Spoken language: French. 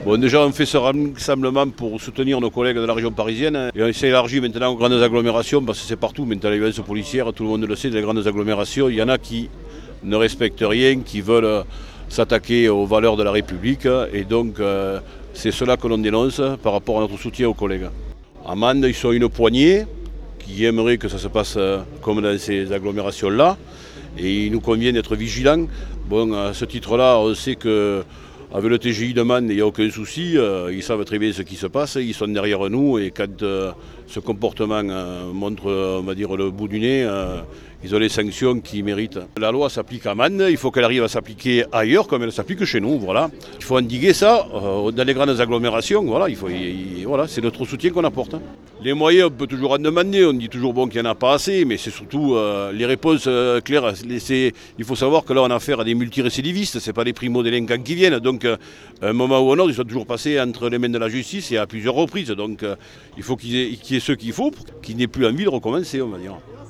Bon, déjà, on fait ce rassemblement pour soutenir nos collègues de la région parisienne et on s'est élargi maintenant aux grandes agglomérations parce que c'est partout. Maintenant, les violences policières, tout le monde le sait, dans les grandes agglomérations, il y en a qui ne respectent rien, qui veulent s'attaquer aux valeurs de la République et donc c'est cela que l'on dénonce par rapport à notre soutien aux collègues. À Mende, ils sont une poignée qui aimeraient que ça se passe comme dans ces agglomérations-là et il nous convient d'être vigilants. Bon, à ce titre-là, on sait que avec le TGI de Mende, il n'y a aucun souci, ils savent très bien ce qui se passe, ils sont derrière nous et quand ce comportement montre, on va dire, le bout du nez, ils ont les sanctions qu'ils méritent. La loi s'applique à Mende, il faut qu'elle arrive à s'appliquer ailleurs comme elle s'applique chez nous, voilà. Il faut endiguer ça dans les grandes agglomérations, voilà, voilà, c'est notre soutien qu'on apporte. Les moyens, on peut toujours en demander, on dit toujours bon qu'il n'y en a pas assez, mais c'est surtout les réponses claires. Il faut savoir que là on a affaire à des multirécidivistes, ce n'est pas des primo-délinquants qui viennent, donc à un moment ou à un autre, ils sont toujours passés entre les mains de la justice et à plusieurs reprises, donc il faut qu'il y ait ce qu'il faut pour qu'ils n'aient plus envie de recommencer, on va dire.